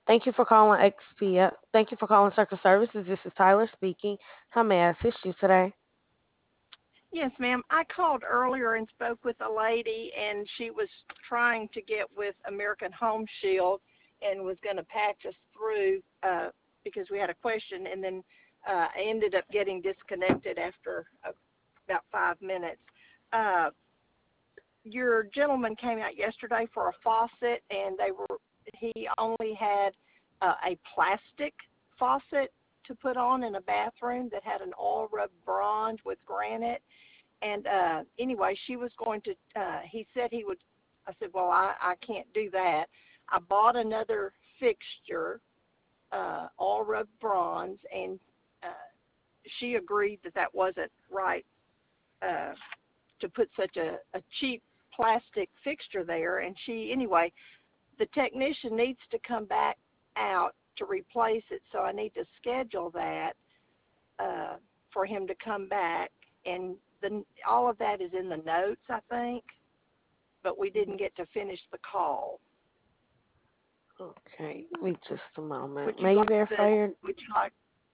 Thank you for calling XP. Thank you for calling Circle Services. This is Tyler speaking. How may I assist you today? Yes, ma'am. I called earlier and spoke with a lady, and she was trying to get with American Home Shield and was going to patch us through because we had a question, and then I ended up getting disconnected after about 5 minutes. Uh, your gentleman came out yesterday for a faucet, and he only had a plastic faucet to put on in a bathroom that had an oil rubbed bronze with granite. And anyway, she was going to, he said he would, I said, well, I can't do that. I bought another fixture, all rubbed bronze, and uh, she agreed that that wasn't right uh, to put such a cheap plastic fixture there. And anyway, the technician needs to come back out to replace it, so I need to schedule that for him to come back. And all of that is in the notes, I think, but we didn't get to finish the call. Okay, wait just a Would moment. you May you like verify your would you like,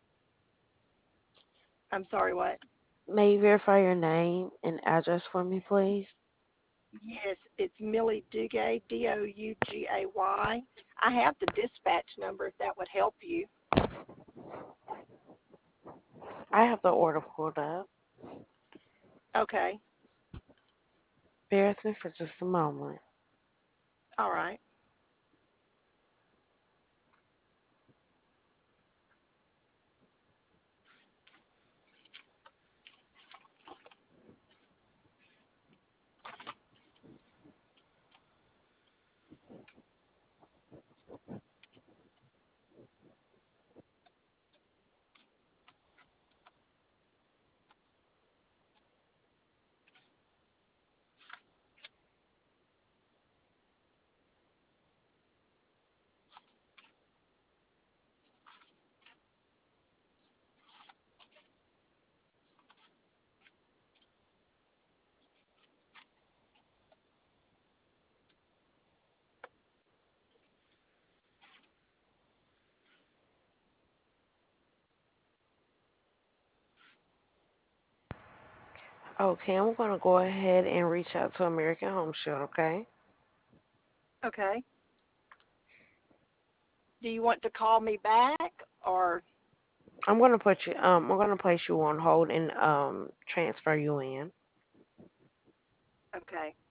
I'm sorry, what? May you verify your name and address for me, please? Yes, it's Millie Dugay, Dougay. I have the dispatch number if that would help you. I have the order pulled up. Okay, Bear with me for just a moment. all right. Okay, I'm going to go ahead and reach out to American Home Shield, okay? Okay. Do you want to call me back or? I'm going to place you on hold and transfer you in. Okay.